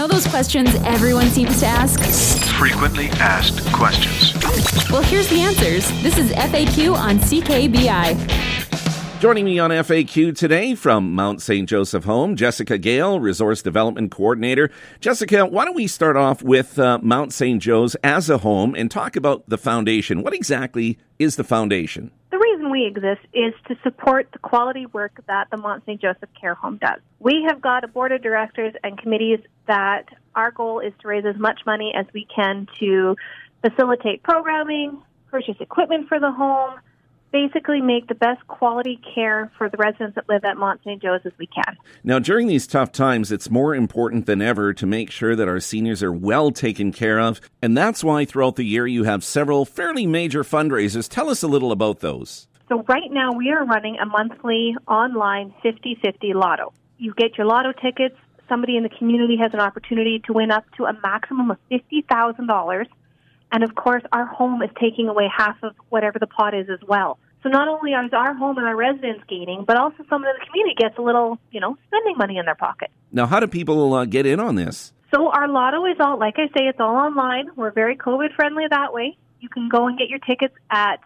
know those questions everyone seems to ask? Frequently asked questions. Well, here's the answers. This is FAQ on CKBI. Joining me on FAQ today from Mount St. Joseph Home, Jessica Gale, Resource Development Coordinator. Jessica, why don't we start off with Mount St. Joe's as a home and talk about the foundation. What exactly is the foundation? The reason we exist is to support the quality work that the Mount St. Joseph Care Home does. We have got a board of directors and committees that our goal is to raise as much money as we can to facilitate programming, purchase equipment for the home, basically make the best quality care for the residents that live at Mount St. Joe's as we can. Now, during these tough times, it's more important than ever to make sure that our seniors are well taken care of, and that's why throughout the year you have several fairly major fundraisers. Tell us a little about those. So right now we are running a monthly online 50-50 lotto. You get your lotto tickets. Somebody in the community has an opportunity to win up to a maximum of $50,000. And, of course, our home is taking away half of whatever the pot is as well. So not only is our home and our residents gaining, but also someone in the community gets a little, spending money in their pocket. Now, how do people get in on this? So our lotto is all, like I say, it's all online. We're very COVID-friendly that way. You can go and get your tickets at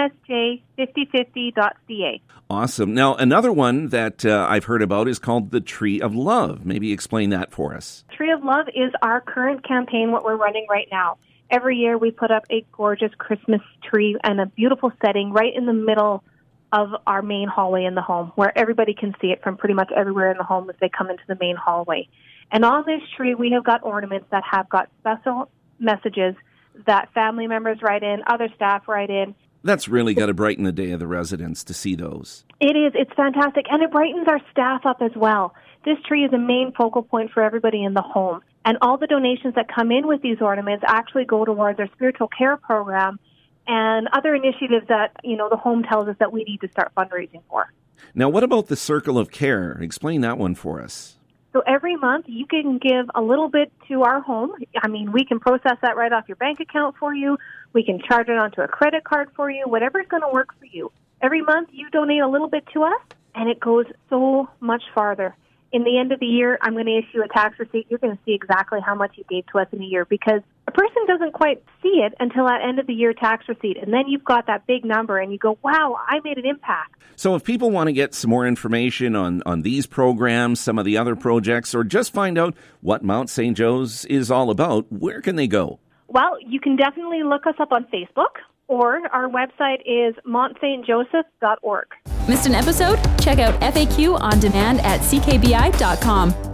msj5050.ca. Awesome. Now, another one that I've heard about is called the Tree of Love. Maybe explain that for us. Tree of Love is our current campaign, what we're running right now. Every year we put up a gorgeous Christmas tree and a beautiful setting right in the middle of our main hallway in the home, where everybody can see it from pretty much everywhere in the home as they come into the main hallway. And on this tree, we have got ornaments that have got special messages that family members write in, other staff write in. That's really got to brighten the day of the residents to see those. It is. It's fantastic. And it brightens our staff up as well. This tree is a main focal point for everybody in the home. And all the donations that come in with these ornaments actually go towards our spiritual care program and other initiatives that, the home tells us that we need to start fundraising for. Now, what about the Circle of Care? Explain that one for us. So every month you can give a little bit to our home. We can process that right off your bank account for you. We can charge it onto a credit card for you, whatever's going to work for you. Every month you donate a little bit to us, and it goes so much farther. In the end of the year, I'm going to issue a tax receipt. You're going to see exactly how much you gave to us in a year, because a person doesn't quite see it until that end of the year tax receipt. And then you've got that big number and you go, wow, I made an impact. So if people want to get some more information on these programs, some of the other projects, or just find out what Mount St. Joe's is all about, where can they go? Well, you can definitely look us up on Facebook, or our website is montstjoseph.org. Missed an episode? Check out FAQ on demand at ckbi.com.